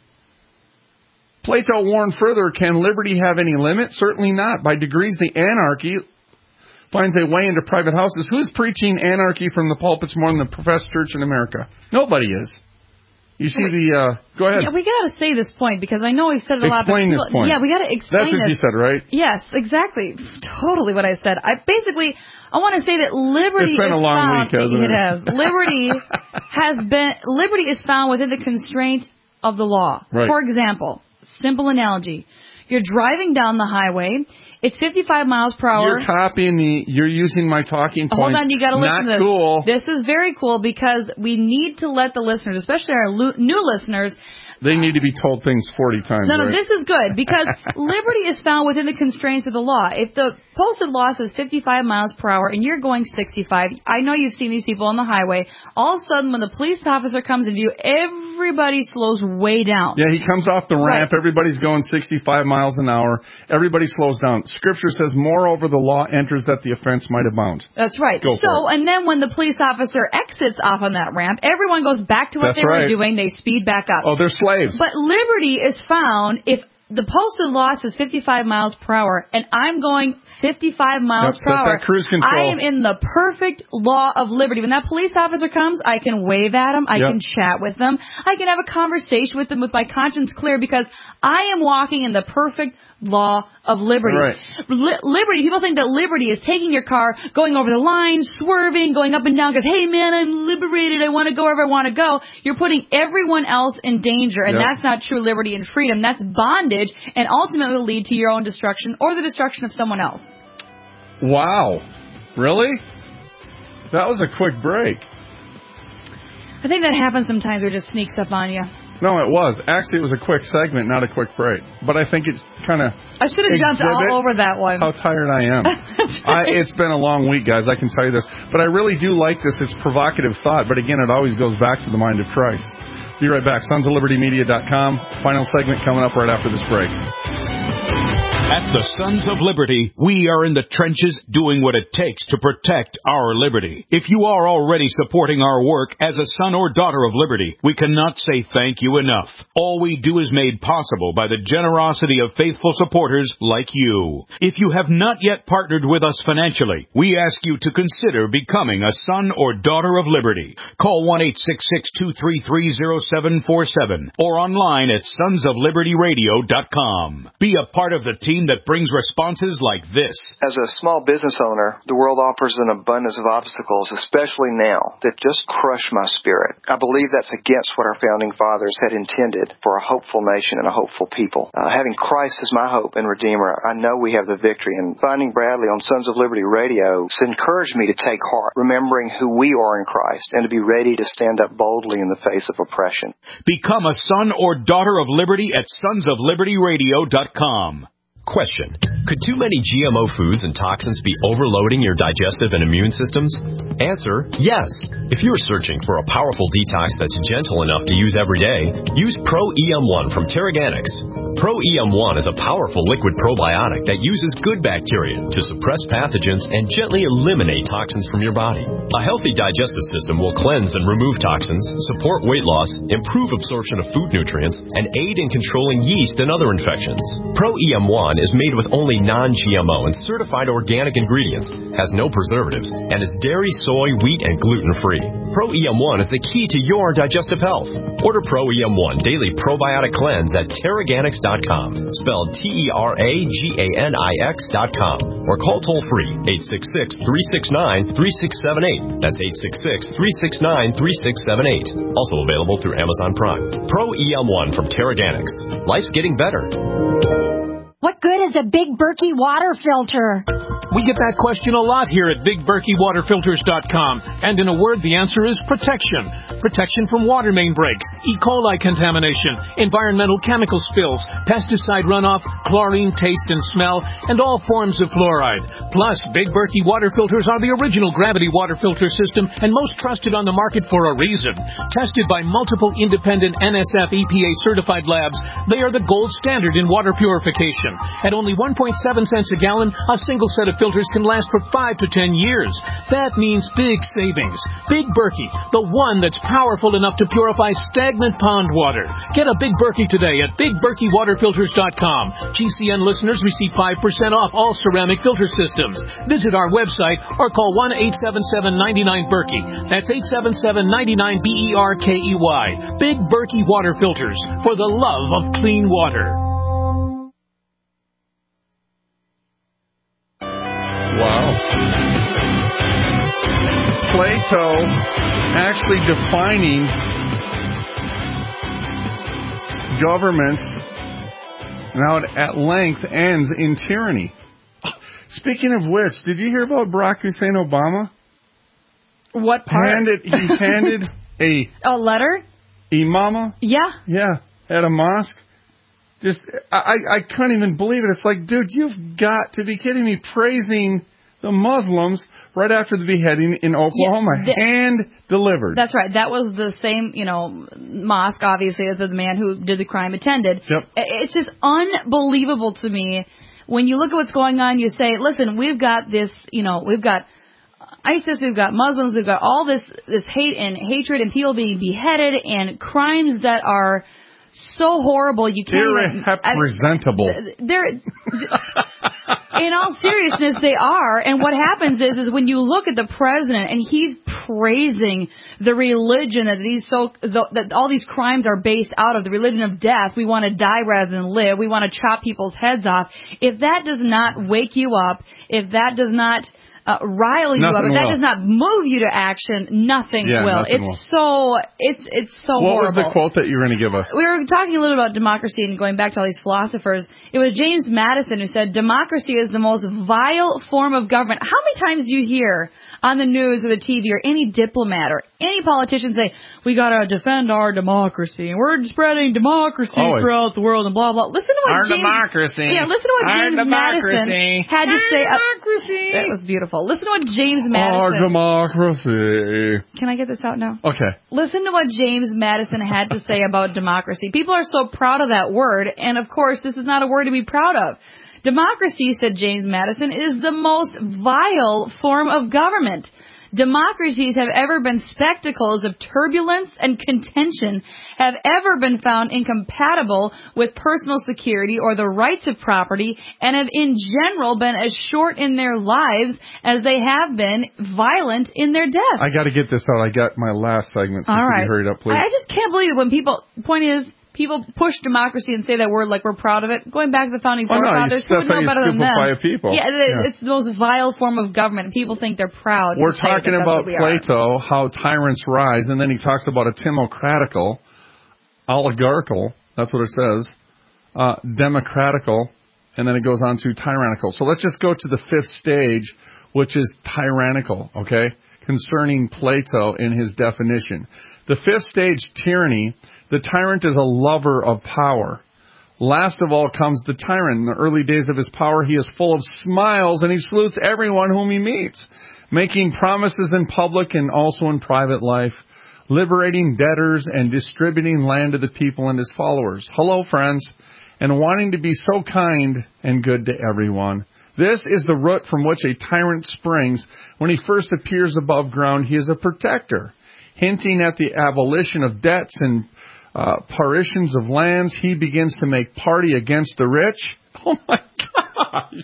Plato warned further, can liberty have any limit? Certainly not. By degrees, the anarchy finds a way into private houses. Who's preaching anarchy from the pulpits more than the professed church in America? Nobody is. You see the... Uh, go ahead. Yeah, we got to say this point, because I know we said it a lot. Explain but this point. Yeah, we got to explain That's what this. you said, right? Yes, exactly. Totally what I said. I basically, I want to say that liberty It's been is a long found... week, hasn't it? It has. Liberty has been... Liberty is found within the constraint of the law. Right. For example, simple analogy. You're driving down the highway... It's fifty-five miles per hour. You're copying me. You're using my talking points. Hold on, you got to listen Not to this. cool. This is very cool, because we need to let the listeners, especially our lo- new listeners, They need to be told things forty times. No, no, right? this is good, because liberty is found within the constraints of the law. If the posted law says fifty-five miles per hour and you're going sixty-five, I know you've seen these people on the highway. All of a sudden, when the police officer comes in view, everybody slows way down. Yeah, he comes off the ramp. Right. Everybody's going sixty-five miles an hour. Everybody slows down. Scripture says, moreover, the law enters that the offense might abound. That's right. Go so, for it. and then when the police officer exits off on that ramp, everyone goes back to what That's they right. were doing. They speed back up. Oh, they're slaves. But liberty is found if the posted law says fifty-five miles per hour, and I'm going fifty-five miles Yep, per that- hour. that cruise control. I am in the perfect law of liberty. When that police officer comes, I can wave at him. I Yep. can chat with them. I can have a conversation with them with my conscience clear, because I am walking in the perfect law of liberty. Right. Li- liberty, people think that liberty is taking your car, going over the line, swerving, going up and down, because, hey, man, I'm liberated. I want to go wherever I want to go. You're putting everyone else in danger, and Yep. that's not true liberty and freedom. That's bondage, and ultimately will lead to your own destruction or the destruction of someone else. Wow. Really? That was a quick break. I think that happens sometimes, where it just sneaks up on you. No, it was. Actually, it was a quick segment, not a quick break. But I think it kind of... I should have jumped all over that one. How tired I am. I, it's been a long week, guys. I can tell you this. But I really do like this. It's provocative thought. But again, it always goes back to the mind of Christ. Be right back. sons of liberty media dot com. Final segment coming up right after this break. At the Sons of Liberty, we are in the trenches doing what it takes to protect our liberty. If you are already supporting our work as a son or daughter of liberty, we cannot say thank you enough. All we do is made possible by the generosity of faithful supporters like you. If you have not yet partnered with us financially, we ask you to consider becoming a son or daughter of liberty. Call one eight six six, two three three, zero seven four seven or online at sons of liberty radio dot com. Be a part of the team that brings responses like this. As a small business owner, the world offers an abundance of obstacles, especially now, that just crush my spirit. I believe that's against what our founding fathers had intended for a hopeful nation and a hopeful people. Uh, having Christ as my hope and Redeemer, I know we have the victory. And finding Bradley on Sons of Liberty Radio has encouraged me to take heart, remembering who we are in Christ, and to be ready to stand up boldly in the face of oppression. Become a son or daughter of liberty at sons of liberty radio dot com. Question. Could too many G M O foods and toxins be overloading your digestive and immune systems? Answer, yes. If you are searching for a powerful detox that's gentle enough to use every day, use Pro E M one from Terraganics. Pro E M one is a powerful liquid probiotic that uses good bacteria to suppress pathogens and gently eliminate toxins from your body. A healthy digestive system will cleanse and remove toxins, support weight loss, improve absorption of food nutrients, and aid in controlling yeast and other infections. Pro E M one is made with only non-G M O and certified organic ingredients, has no preservatives, and is dairy, soy, wheat, and gluten-free. Pro E M one is the key to your digestive health. Order Pro E M one Daily Probiotic Cleanse at Terraganics dot com, spelled T E R A G A N I X dot com, or call toll-free eight six six, three six nine, three six seven eight. That's eight six six, three six nine, three six seven eight. Also available through Amazon Prime. Pro E M one from Terraganics. Life's getting better. What good is a Big Berkey water filter? We get that question a lot here at big berkey water filters dot com. And in a word, the answer is protection. Protection from water main breaks, E. coli contamination, environmental chemical spills, pesticide runoff, chlorine taste and smell, and all forms of fluoride. Plus, Big Berkey water filters are the original gravity water filter system and most trusted on the market for a reason. Tested by multiple independent N S F E P A certified labs, they are the gold standard in water purification. At only one point seven cents a gallon, a single set of filters can last for five to ten years. That means big savings. Big Berkey, the one that's powerful enough to purify stagnant pond water. Get a Big Berkey today at big berkey water filters dot com. G C N listeners receive five percent off all ceramic filter systems. Visit our website or call one eight seven seven, nine nine, Berkey. That's eight seven seven, nine nine, B E R K E Y. Big Berkey water filters for the love of clean water. Wow. Plato actually defining governments now at length ends in tyranny. Speaking of which, did you hear about Barack Hussein Obama? What part? Handed, he handed a... A letter? Imama? Yeah. Yeah, at a mosque. Just, I, I couldn't even believe it. It's like, dude, you've got to be kidding me. Praising the Muslims right after the beheading in Oklahoma. Yeah, the, hand delivered. That's right. That was the same, you know, mosque, obviously, as the man who did the crime attended. Yep. It's just unbelievable to me. When you look at what's going on, you say, listen, we've got this, you know, we've got ISIS, we've got Muslims, we've got all this, this hate and hatred and people being beheaded and crimes that are so horrible you can't even... Irrepresentable. They're... In all seriousness, they are. And what happens is, is when you look at the president and he's praising the religion that these so the, that all these crimes are based out of, the religion of death. We want to die rather than live. We want to chop people's heads off. If that does not wake you up, if that does not uh, rile you nothing up, if that will. does not move you to action, nothing yeah, will. Nothing it's will. so it's it's so what horrible. What was the quote that you were going to give us? We were talking a little about democracy and going back to all these philosophers. It was James Madison who said, democracy is the most vile form of government. How many times do you hear on the news or the T V or any diplomat or any politician say, we got to defend our democracy and we're spreading democracy Always. throughout the world and blah, blah. Listen to what our James... democracy. Yeah, listen to what our James democracy. Madison had to our say. Democracy. Uh, that was beautiful. Listen to what James Madison... Our democracy. Can I get this out now? Okay. Listen to what James Madison had to say about democracy. People are so proud of that word, and of course, this is not a word to be proud of. Democracy, said James Madison, is the most vile form of government. Democracies have ever been spectacles of turbulence and contention, have ever been found incompatible with personal security or the rights of property, and have in general been as short in their lives as they have been violent in their death. I got to get this out. I got my last segment, so All could right. you hurry it up, please? I just can't believe it when people, point is, people push democracy and say that word like we're proud of it. Going back to the founding Oh, no, forefathers, you- who would that's how know you better than them? stupefy people. Yeah, Yeah. it's the most vile form of government. and People think they're proud. We're to say talking that that's about what we are. Plato, how tyrants rise, and then he talks about a timocratical, oligarchical, that's what it says, uh, democratical, and then it goes on to tyrannical. So let's just go to the fifth stage, which is tyrannical, okay, concerning Plato in his definition. The fifth stage, tyranny, the tyrant is a lover of power. Last of all comes the tyrant. In the early days of his power, he is full of smiles, and he salutes everyone whom he meets, making promises in public and also in private life, liberating debtors and distributing land to the people and his followers. Hello, friends, and wanting to be so kind and good to everyone. This is the root from which a tyrant springs. When he first appears above ground, he is a protector. Hinting at the abolition of debts and uh, partitions of lands, he begins to make party against the rich. Oh my gosh.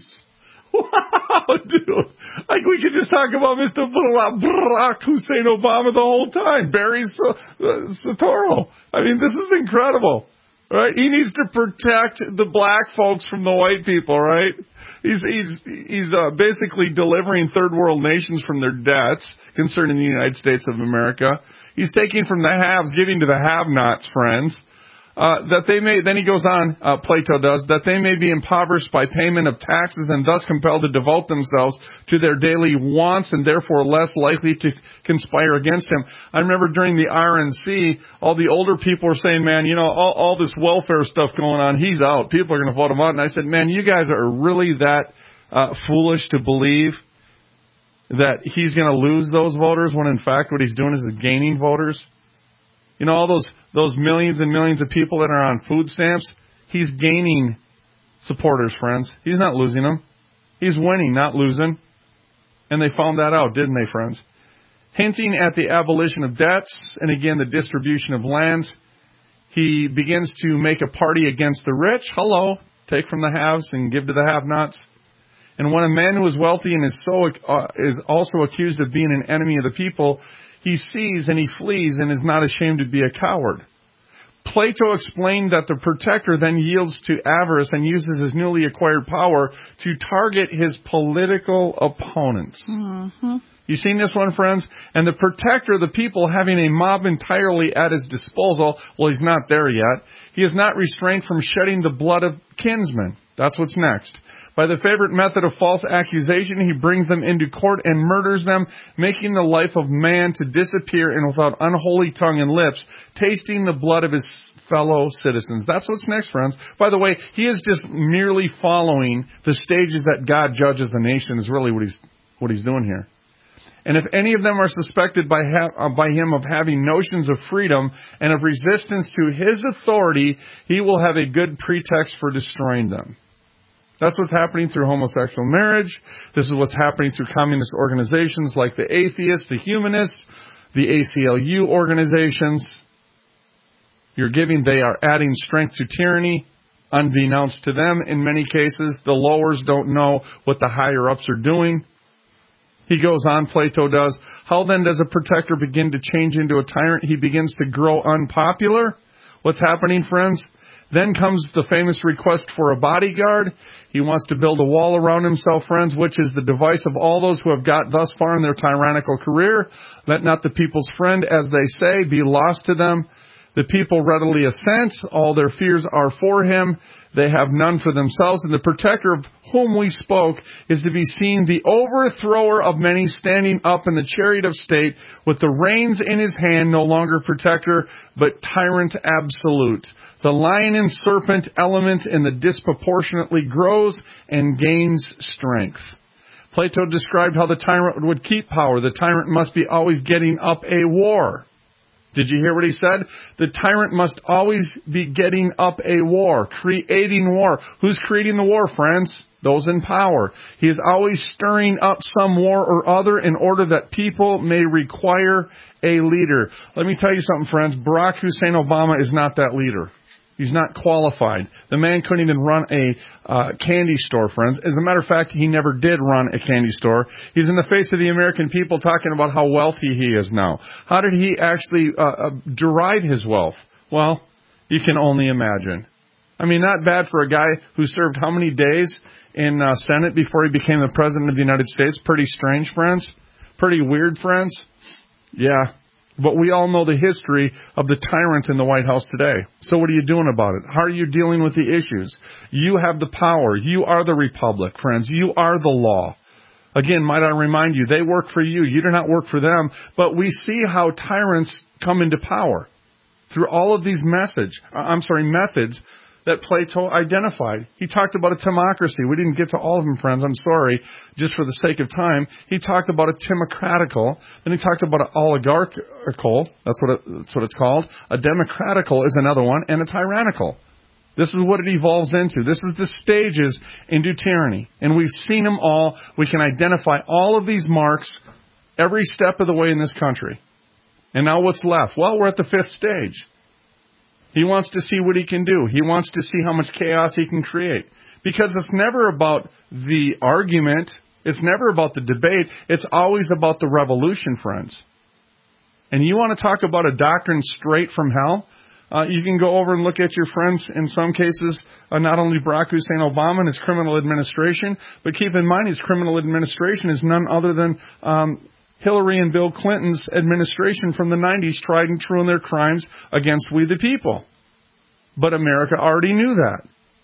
Wow, dude. Like we could just talk about Mister Barack Hussein Obama the whole time. Barry Soetoro. I mean, this is incredible. Right? He needs to protect the black folks from the white people, right? He's he's he's uh, basically delivering third world nations from their debts concerning the United States of America. He's taking from the haves, giving to the have-nots, friends. Uh, that they may, then he goes on, uh, Plato does, that they may be impoverished by payment of taxes and thus compelled to devote themselves to their daily wants and therefore less likely to conspire against him. I remember during the R N C, all the older people were saying, man, you know, all, all this welfare stuff going on, he's out. People are going to vote him out. And I said, man, you guys are really that uh, foolish to believe that he's going to lose those voters when in fact what he's doing is gaining voters? You know, all those those millions and millions of people that are on food stamps, he's gaining supporters, friends. He's not losing them. He's winning, not losing. And they found that out, didn't they, friends? Hinting at the abolition of debts and, again, the distribution of lands, he begins to make a party against the rich. Hello, take from the haves and give to the have-nots. And when a man who is wealthy and is so uh, is also accused of being an enemy of the people, he sees and he flees and is not ashamed to be a coward. Plato explained that the protector then yields to avarice and uses his newly acquired power to target his political opponents. Mm-hmm. You seen this one, friends? And the protector, the people having a mob entirely at his disposal, well, he's not there yet. He is not restrained from shedding the blood of kinsmen. That's what's next. By the favorite method of false accusation, he brings them into court and murders them, making the life of man to disappear and without unholy tongue and lips, tasting the blood of his fellow citizens. That's what's next, friends. By the way, he is just merely following the stages that God judges the nation is really what he's, what he's doing here. And if any of them are suspected by, ha- uh, by him of having notions of freedom and of resistance to his authority, he will have a good pretext for destroying them. That's what's happening through homosexual marriage. This is what's happening through communist organizations like the atheists, the humanists, the A C L U organizations. You're giving, they are adding strength to tyranny, unbeknownst to them in many cases. The lowers don't know what the higher-ups are doing. He goes on, Plato does. How then does a protector begin to change into a tyrant? He begins to grow unpopular. What's happening, friends? Then comes the famous request for a bodyguard. He wants to build a wall around himself, friends, which is the device of all those who have got thus far in their tyrannical career. Let not the people's friend, as they say, be lost to them. The people readily assent. All their fears are for him. They have none for themselves. And the protector of whom we spoke is to be seen the overthrower of many, standing up in the chariot of state with the reins in his hand, no longer protector, but tyrant absolute. The lion and serpent element in the disproportionately grows and gains strength. Plato described how the tyrant would keep power. The tyrant must be always getting up a war. Did you hear what he said? The tyrant must always be getting up a war, creating war. Who's creating the war, friends? those in power. He is always stirring up some war or other in order that people may require a leader. Let me tell you something, friends. Barack Hussein Obama is not that leader. He's not qualified. The man couldn't even run a uh, candy store, friends. As a matter of fact, he never did run a candy store. He's in the face of the American people talking about how wealthy he is now. How did he actually uh, uh, derive his wealth? Well, you can only imagine. I mean, not bad for a guy who served how many days in uh, Senate before he became the President of the United States? Pretty strange, friends. Pretty weird, friends. Yeah. But we all know the history of the tyrant in the White House today. So what are you doing about it? How are you dealing with the issues? You have the power. You are the republic, friends. You are the law. Again, might I remind you, they work for you. You do not work for them. But we see how tyrants come into power through all of these message, I'm sorry, methods that Plato identified. He talked about a timocracy. We didn't get to all of them, friends. I'm sorry, just for the sake of time. He talked about a timocratical. Then he talked about an oligarchical. That's what, it, that's what it's called. A democratical is another one, and a tyrannical. This is what it evolves into. This is the stages into tyranny. And we've seen them all. We can identify all of these marks every step of the way in this country. And now what's left? Well, we're at the fifth stage. He wants to see what he can do. He wants to see how much chaos he can create. Because it's never about the argument. It's never about the debate. It's always about the revolution, friends. And you want to talk about a doctrine straight from hell? Uh, you can go over and look at your friends, in some cases, uh, not only Barack Hussein Obama and his criminal administration, but keep in mind his criminal administration is none other than um, Hillary and Bill Clinton's administration from the nineties, tried and true in their crimes against we the people. But America already knew that.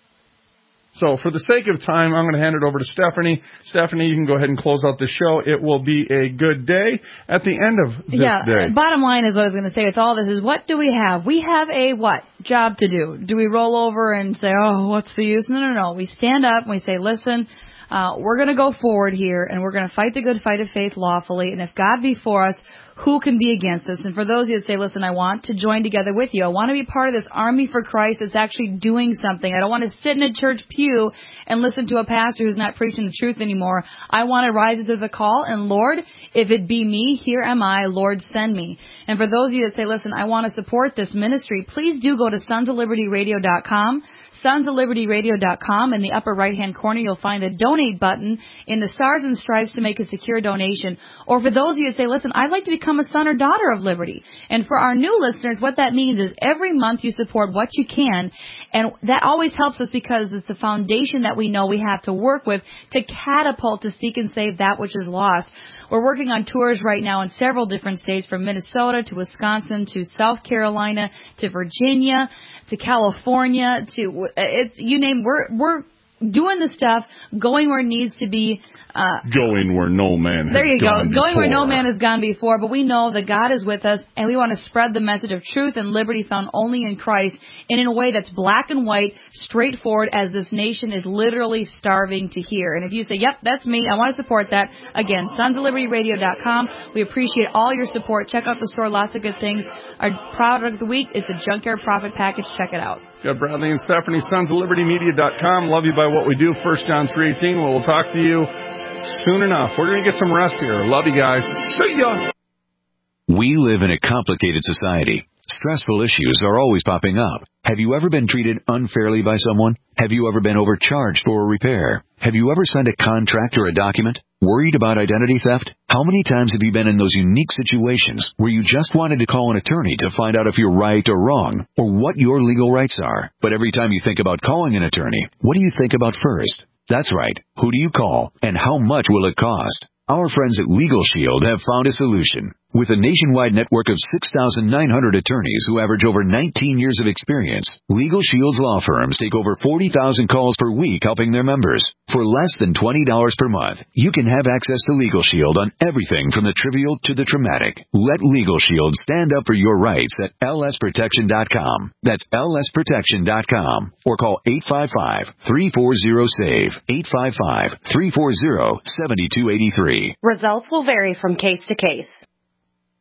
So for the sake of time, I'm going to hand it over to Stephanie. Stephanie, you can go ahead and close out the show. It will be a good day at the end of this yeah, day. Bottom line is what I was going to say with all this is, what do we have? We have a what? Job to do. Do we roll over and say, oh, what's the use? No, no, no. We stand up and we say, listen, Uh, we're going to go forward here, and we're going to fight the good fight of faith lawfully. And if God be for us, who can be against us? And for those of you that say, listen, I want to join together with you. I want to be part of this army for Christ that's actually doing something. I don't want to sit in a church pew and listen to a pastor who's not preaching the truth anymore. I want to rise to the call, and Lord, if it be me, here am I. Lord, send me. And for those of you that say, listen, I want to support this ministry, please do go to sons of liberty radio dot com. sons of liberty radio dot com. In the upper right-hand corner, you'll find a donate button in the stars and stripes to make a secure donation. Or for those of you that say, listen, I'd like to become a son or daughter of Liberty. And for our new listeners, what that means is every month you support what you can. And that always helps us because it's the foundation that we know we have to work with to catapult to seek and save that which is lost. We're working on tours right now in several different states, from Minnesota to Wisconsin to South Carolina to Virginia to California to it's you name. We're we're doing the stuff, going where it needs to be. Uh, going where no man has there you gone go. before. Going where no man has gone before. But we know that God is with us, and we want to spread the message of truth and liberty found only in Christ, and in a way that's black and white, straightforward, as this nation is literally starving to hear. And if you say, yep, that's me, I want to support that, again, sons of liberty radio dot com. We appreciate all your support. Check out the store. Lots of good things. Our product of the week is the Junkyard Profit Package. Check it out. Got Bradley and Stephanie, sons of liberty media dot com. Love you by what we do. First John three eighteen. Well, we'll talk to you soon enough. We're going to get some rest here. Love you guys. See ya. We live in a complicated society. Stressful issues are always popping up. Have you ever been treated unfairly by someone? Have you ever been overcharged for a repair? Have you ever signed a contract or a document? Worried about identity theft? How many times have you been in those unique situations where you just wanted to call an attorney to find out if you're right or wrong, or what your legal rights are? But every time you think about calling an attorney, what do you think about first? That's right. Who do you call, and how much will it cost? Our friends at Legal Shield have found a solution. With a nationwide network of six thousand nine hundred attorneys who average over nineteen years of experience, Legal Shield's law firms take over forty thousand calls per week helping their members. For less than twenty dollars per month, you can have access to Legal Shield on everything from the trivial to the traumatic. Let Legal Shield stand up for your rights at L S protection dot com. That's L S protection dot com. Or call eight five five, three four zero, S A V E, eight five five, three four zero, seven two eight three. Results will vary from case to case.